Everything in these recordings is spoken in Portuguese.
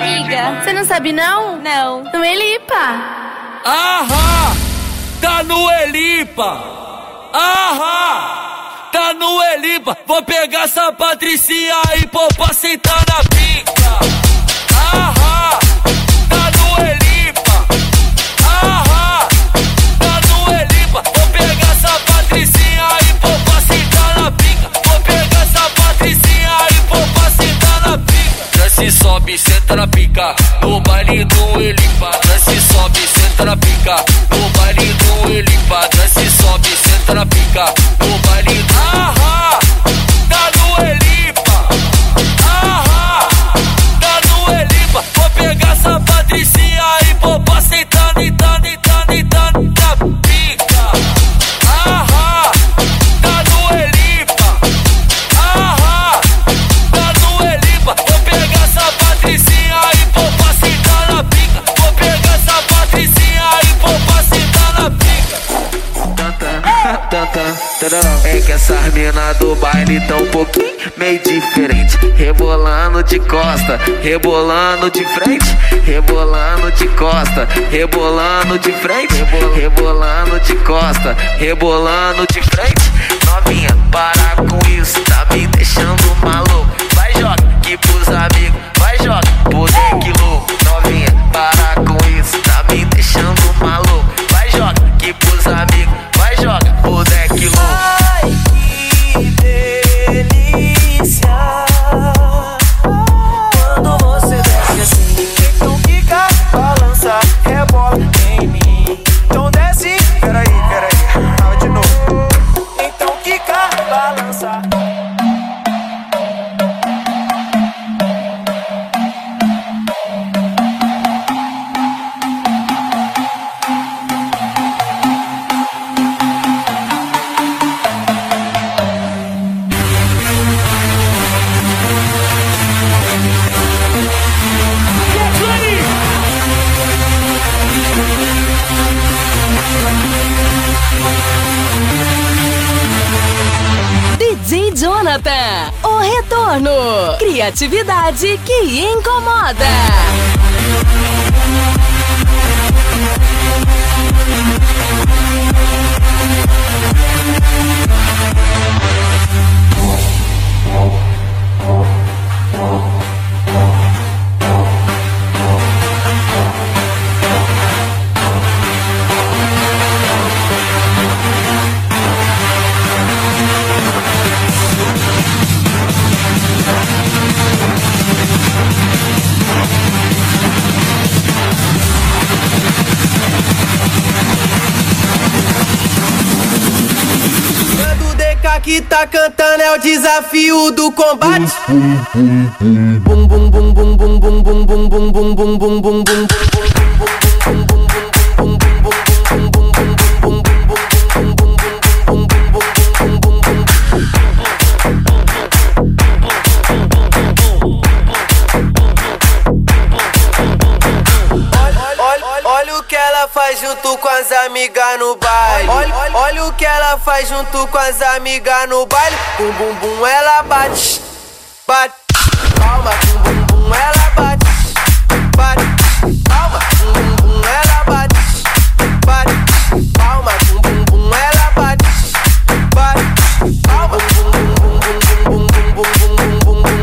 amiga? Você não sabe não? Não. No Elipa. Ahá, tá no Elipa. Ahá, tá no Elipa. Vou pegar essa Patricinha e pôr pra sentar na pica. Ahá, tá no Elipa. Ahá, tá no Elipa. Vou pegar essa Patricinha e pôr pra sentar na pica. Vou pegar essa Patricinha e pôr pra sentar na pica. Desce, sobe, senta na pica. No baile do Elipa. Desce, sobe, senta na pica. No baile do Elipa. Desce, sobe, senta na pica. No baile do Ahá, tá no Elipa. Ahá, tá no Elipa. Vou pegar essa Patricinha e pôr pra sentar na pica. Ahá, tá no Elipa. Ahá, tá no Elipa. Vou pegar essa Patricinha e pôr pra sentar na pica. Vou pegar essa Patricinha e pôr pra sentar na pica. É que essas mina do baile tão um pouquinho meio diferente. Rebolando de costa, rebolando de frente, rebolando de costa, rebolando de frente, rebolando de costa, rebolando de frente. Novinha, para com isso, tá me deixando maluco. Vai joga que pros amigos, vai joga pro deck louco. Novinha, para com isso, tá me deixando maluco. Vai joga que pros amigos, vai joga pro deck louco. Ai, que delícia quando você desce assim. Então fica, balança, rebola em mim. Então desce, peraí, tava de novo. Então fica, balança. DJ Jonathan, o retorno. Criatividade que incomoda. Que tá cantando é o desafio do combate. Bum bum bum bum bum bum bum bum bum bum bum bum bum bum bum. Olha o que ela faz junto com as amigas no baile. Olha o que ela faz junto com as amigas no baile. Bum bum bum, ela bate, bate. Palma, bum bum bum, ela bate, bate. Palma, bum bum bum, ela bate, bate. Palma, bum bum bum, ela bate, bate. Palma, bum bum bum bum bum bum bum bum bum bum.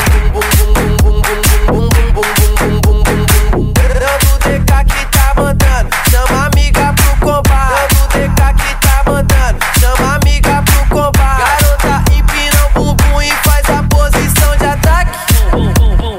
Chama amiga pro combate. Dando DK que tá mandando. Chama amiga pro combate. Garota empina o bumbum e faz a posição de ataque. Bum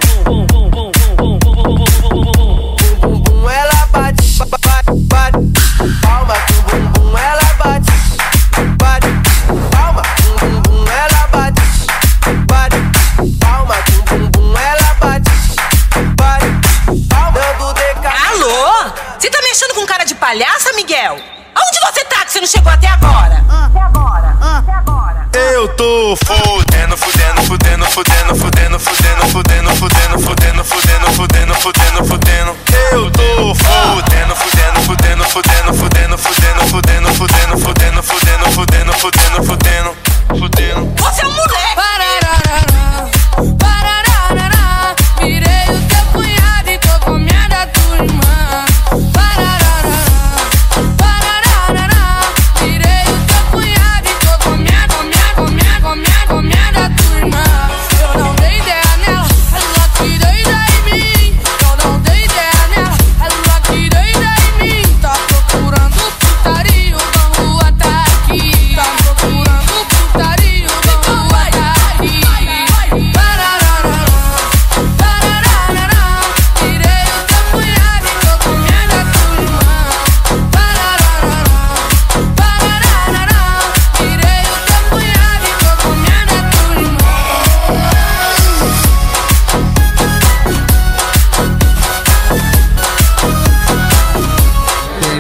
bum ela bate, bate, bate. Palma, bum bum ela bate, bate. Palma, bum bum ela bate, bate. Palma, bum bum ela bate, bate. Palma, dando DK. Alô? Você tá mexendo com cara de palhaça, Miguel? Aonde você tá que você não chegou até agora? Até agora. Eu tô fudendo, fudendo, fudendo, fudendo, fudendo, fudendo, fudendo, fudendo, fudendo, fudendo, fudendo, fudendo, fudendo. Eu tô fudendo, fudendo, fudendo, fudendo, fudendo, fudendo, fudendo, fudendo, fudendo, fudendo, fudendo, fudendo, fudendo, fudendo. Você é um moleque! Virei o teu cunhado.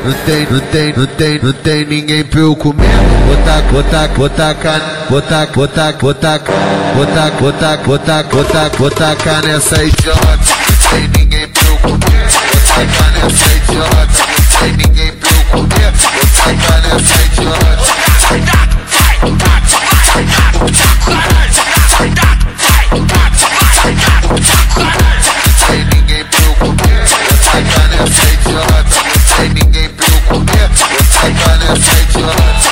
não tem ninguém pra eu comer. Botacar nessa idiota. Não tem ninguém pra eu comer. Botacar nessa idiota. Não tem ninguém pra eu comer. Botacar nessa idiota. Tem ninguém pra eu comer, vou tacar nessa idiota. Não tem ninguém pra eu comer, vou tacar nessa idiota.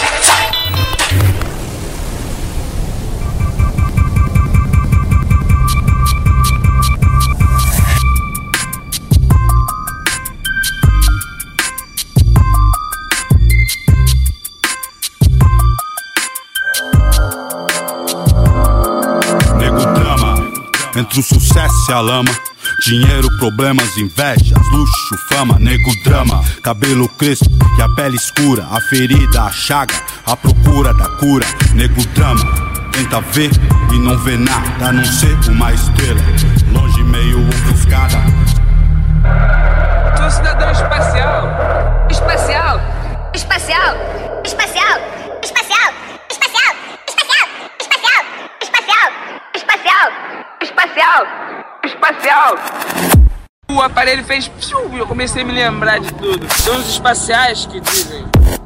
Nego drama, entre o sucesso e a lama. Dinheiro, problemas, invejas, luxo, fama, nego drama. Cabelo crespo e a pele escura, a ferida, a chaga, a procura da cura. Nego drama, tenta ver e não vê nada, a não ser uma estrela, longe meio ofuscada. Sou um cidadão espacial. Espacial. Espacial. Espacial. Espacial. Espacial. Espacial. Espacial. Espacial. Espacial. Espacial. O aparelho fez psiu, e eu comecei a me lembrar de tudo. São os espaciais que dizem.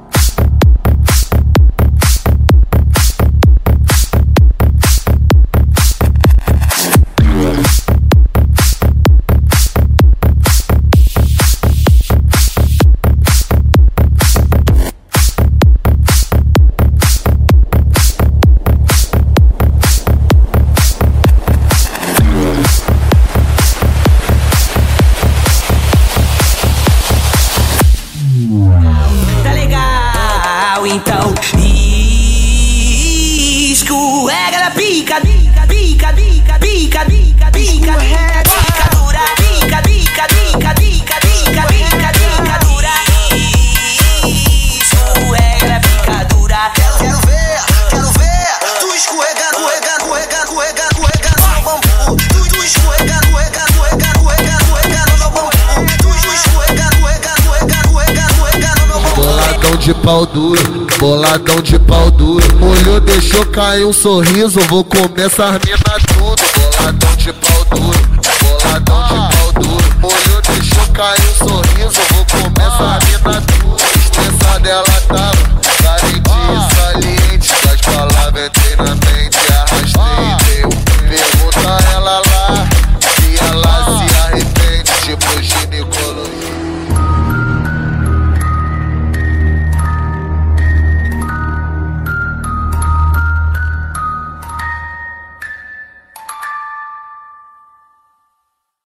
Então, escorrega na pica, pica, pica, pica, pica, pica, pica, pica dura, pica, pica, pica, pica, pica, pica, pica dura, escorrega na pica dura. Quero ver, tu escorregando, escorregando no bambu, tu escorregando, escorregando no bambu, tu escorregando no bambu. Boladão de pau duro, boladão de pau duro. Olhou, deixou cair um sorriso, vou comer essas mina tudo. Boladão de pau duro.